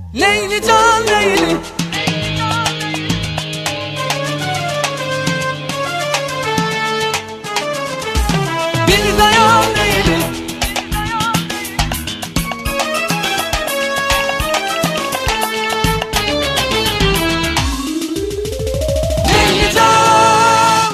Leyli can Leyli. Bir dayan Leyli. Leyli can.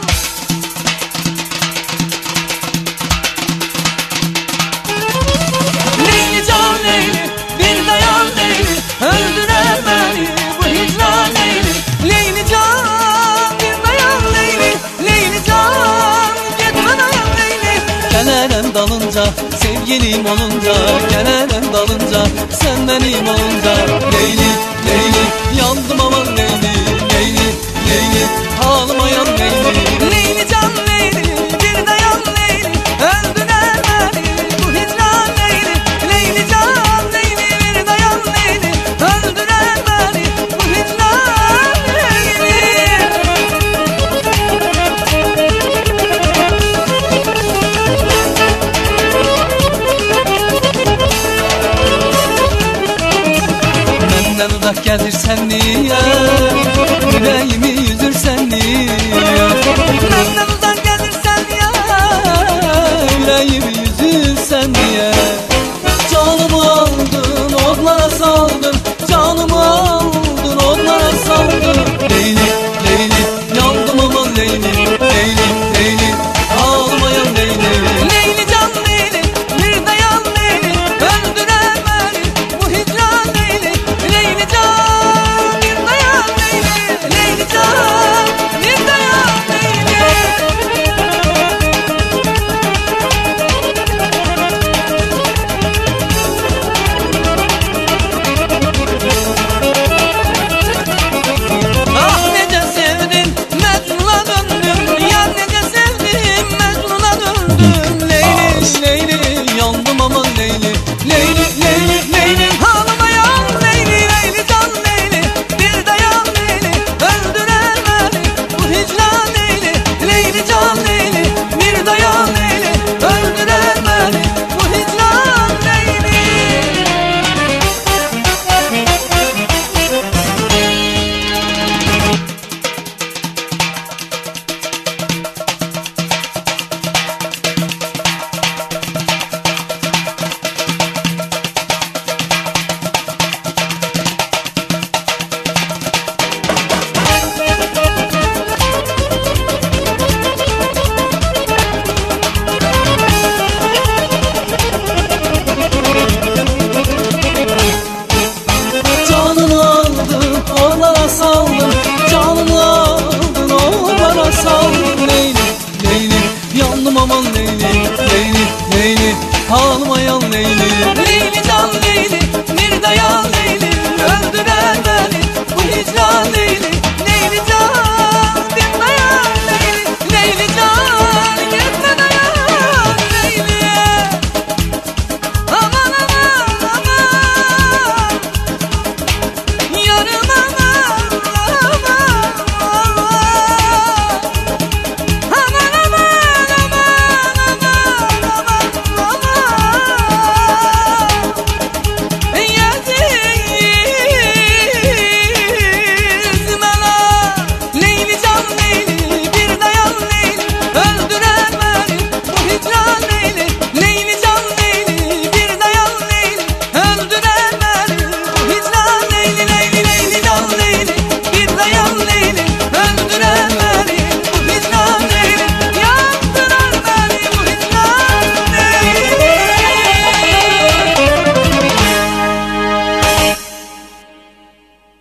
Leyli can Leyli. Bir dayan Leyli. Öldüren beni bu hicran Leyli. Leyli can. Bir dayan Leyli. Leyli can. Gitme dayan Leyli. Gelirim dalınca, sevgilim olunca, gelirim dalınca, sen benim olunca. Leyli, Leyli, yandım aman Leyli, Leyli, Leyli, ağlamayan Leyli. Leyli can Leyli. Bir dayan Leyli. Öldüren beni bu hicran Leyli. Leyli can Leyli. Bir dayan Leyli. Öldüren beni bu hicran Leyli. Benden uzak gelirsen niye, yüreğimi yüzürsen niye? Benden uzak gelirsen ya. Yüreğimi yüzürsen niye? Canımı aldın, odlara saldın, canımı aldın, odlara saldın. Leyli, Leyli, yandım aman Leyli, Leyli, Leyli, ağlamayan Leyli. Leyli can Leyli. Bir dayan Leyli. Öldüren beni bu hicran Leyli. Leyli can. Bir dayan Leyli. Leyli can. Bir dayan Leyli. Ah nece sevdim, Mecnun'a döndüm. Yar nece sevdim, Mecnun'a döndüm. Leyli, Leyli, Yandım aman Leyli, Leyli, Leyli, Leyli. Ağlamayan Leyli, Leyli can Leyli. Bir dayan Leyli, öldüren beni bu hicran Leyli. Leyli can Leyli, bir dayan Leyli. Öldüren beni bu hicran Leyli. canımı aldın, onlara saldın, canımı aldın, onlara saldın. Leyli, Leyli, yandım aman Leyli, Leyli, Leyli, ağlamayan Leyli. Leyli can Leyli, bir dayan